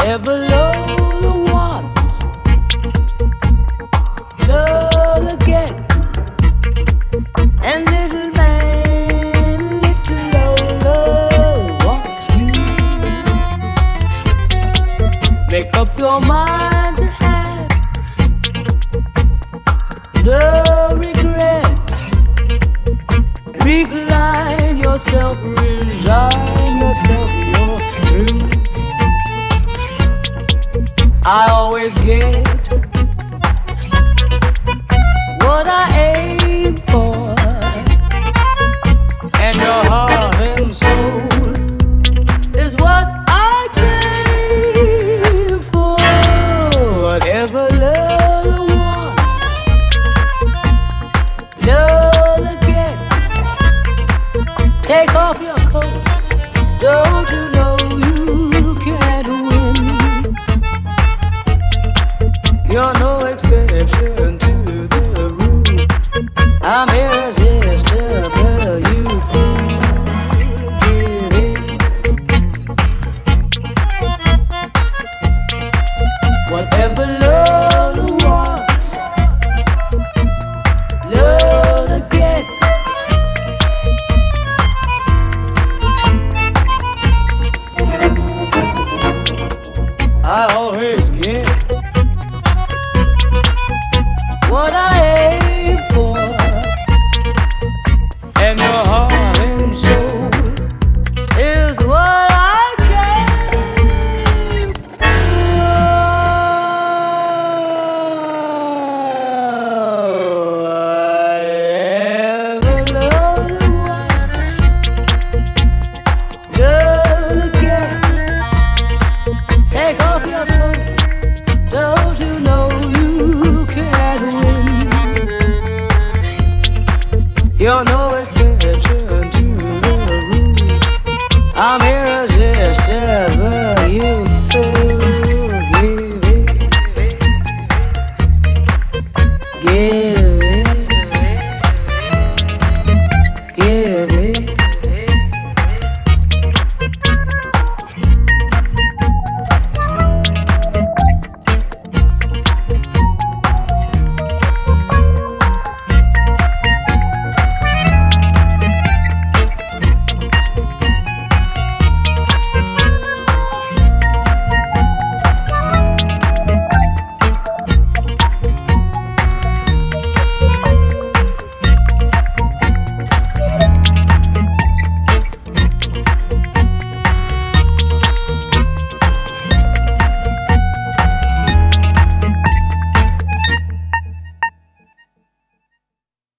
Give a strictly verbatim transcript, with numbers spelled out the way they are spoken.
Whatever love wants, love gets. And little man, little love wants you. Make up your mind to have no regrets. Recline yourself, resign yourself, you're through. I always get what I aim for, and your heart and soul is what I came for. Whatever love wants, love gets. Take off your coat, don't you know you can't win? You're no exception to the rule. I'm irresistible, you fool. Get in. Whatever love wants, love gets. I always get what I aim for, and your heart and soul is what I came for. Whatever love wants, love gets. Take off your coat, don't you know you can't win? You're no exception to the rule. I'm here.